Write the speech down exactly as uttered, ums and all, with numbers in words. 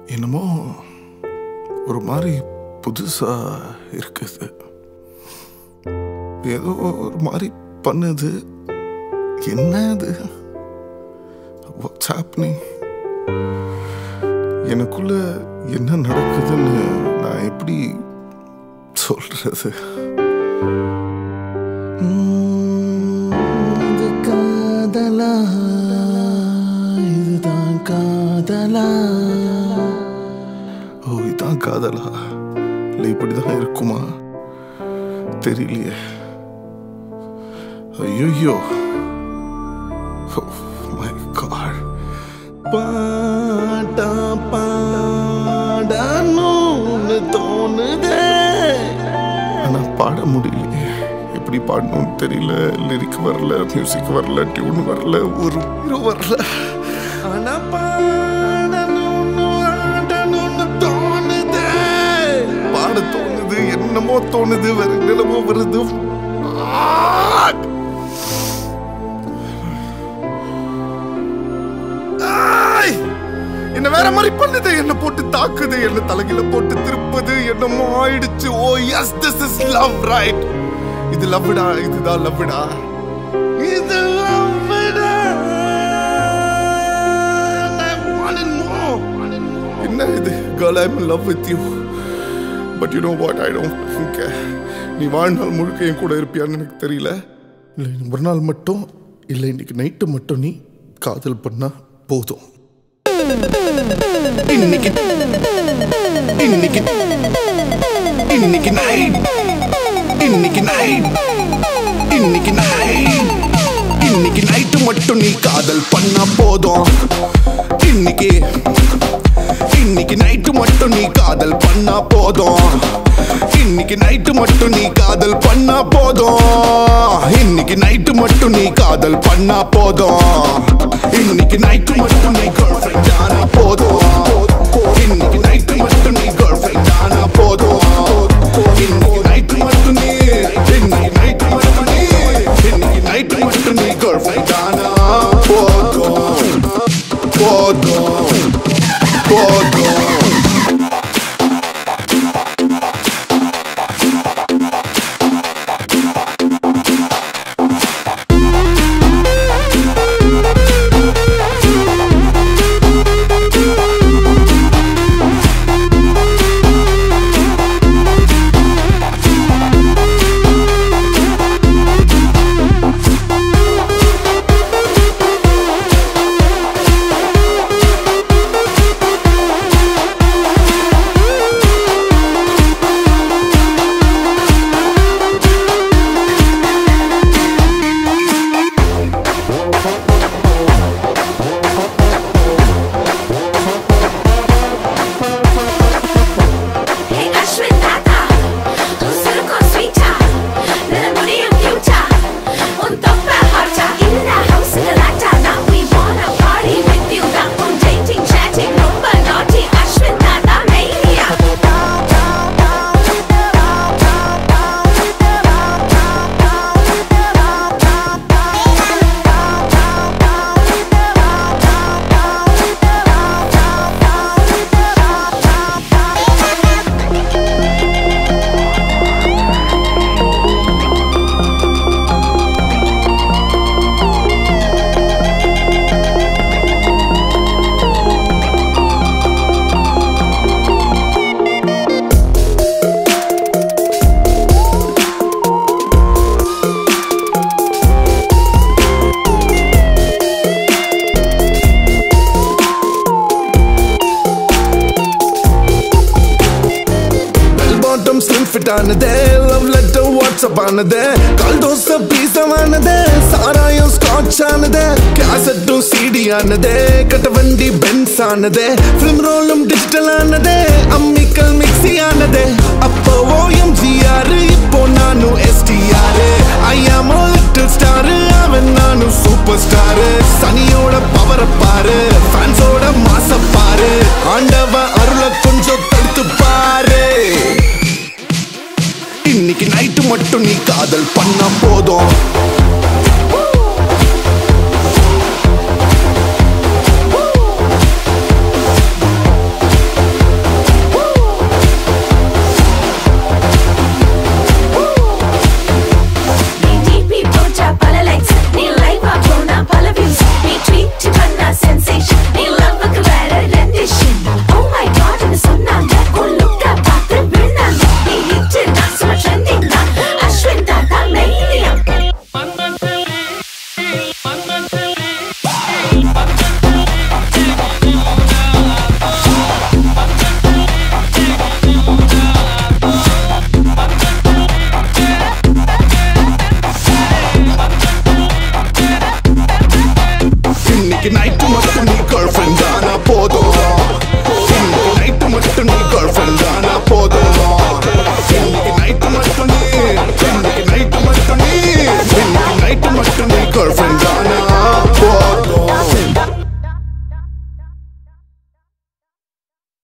என்னமோ ஒரு மாதிரி புதுசா இருக்குது. ஏதோ ஒரு மாதிரி பண்ணுது. என்ன அது? What's happening? எனக்குள்ள என்ன நடக்குதுன்னு நான் எப்படி சொல்றது? இது காதலா, இதுதான் காதலா? ஓ, இதுதான் காதலா? இல்லை இப்படிதான் இருக்குமா? தெரியலையே. ஐயோ, மை காட். பாட்டா பாடணும்னு தோணுதே, ஆனா பாட முடியலையே. எப்படி பாடணும்னு தெரியல. லிரிக் வரல, மியூசிக் வரல, டியூன் வரல, ஒரு வரல. ஆனா பாடணும்னு ஆடணும்னு தோணுதே. பாட தோணுது, என்னமோ தோணுது, வேற என்னமோ வருது. என்ன வேற மாதிரி பண்ணுது, என்ன போட்டு தாக்குது, என்ன தலைகில போட்டு திருப்புது, என்னமோ ஆயிடுச்சு. Oh yes, this is love, right? இது லவ்டா, இதுதான் லவ்டா, இது லவ்டா. என்ன இது? Girl, I'm in love with you. But you know what? I don't think நீ வாழ்நாள் முழுக்க என் கூட இருப்பியான்னு எனக்கு தெரியல. இல்லை, ஒரு நாள் மட்டும் இல்லை, இன்னைக்கு நைட்டு மட்டும் நீ காதல் பண்ணா போதும். இன்னைக்கு இன்னைக்கு இன்னைக்கு நைட் இன்னைக்கு நைட் இன்னைக்கு நைட் இன்னைக்கு நைட்டு மட்டும் நீ காதல் பண்ணா போதும். இன்னைக்கு இன்னைக்கு நைட்டு மட்டும் நீ காதல் பண்ணா போதும். இன்னைக்கு நைட்டு மட்டும் நீ காதல் பண்ணா போதும். இன்னைக்கு நைட்டு மட்டும் நீ காதல் பண்ணா போதும். இன்னைக்கு நைட்டு மட்டும் நீ girlfriend ஆனா போதும். இன்னைக்கு நைட்டு மட்டும் நீ girlfriend ஆனா போதும். இன்னைக்கு நைட்டு மட்டும் நீ இன்னைக்கு நைட்டு மட்டும் நீ இன்னைக்கு நைட்டு மட்டும் நீ girlfriend ஆனா போதும். போதும் போதும். Love letter WhatsApp ஆனதே, கால் தோசை பீஸா ஆனதே, சாராயம் ஸ்காட்ச் ஆனதே, கேசட்டும் சிடி ஆனதே, கட்ட வண்டி பென்ஸ் ஆனதே, ஃபிலிம் ரோலும் டிஜிட்டல் ஆனதே, அம்மிக்கல் மிக்ஸி ஆனதே. அப்போ ஓஎம்ஜிஆர், இப்போ நானும் எஸ்டிஆர். ஐ ஆம் a little star, அவன் நானும் சூப்பர் ஸ்டார். சனியோட பவரை பாரு, ஃபேன்ஸோட மாச பாரு. ஆண்டவ